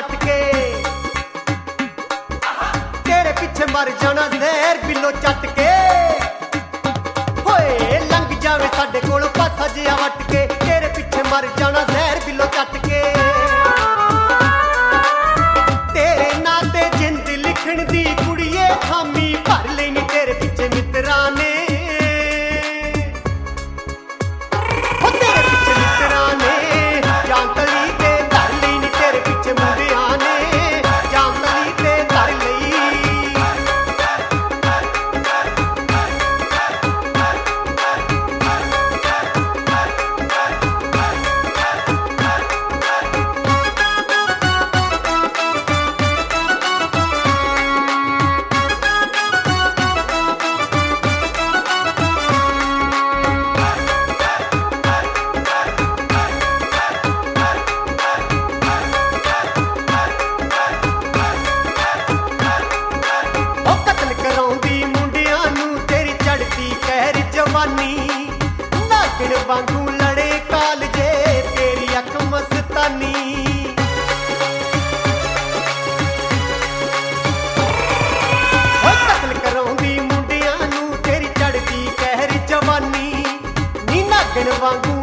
what के तेरे पीछे मर जाना जहर बिलो चट के होए लंघ जावे साडे कोल पासा जिहा वट के तेरे पीछे मर जाना जहर बिलो चट के तेरे नां ते जिंद लिखण दी कुड़िए हामी भर लेनी तेरे पीछे मित्रां ने वांगू लड़े कालजे तेरी अख मस्तानी कतल कराउंदी मुंडियां नू तेरी चढ़दी कहर जवानी नी नागण वांगू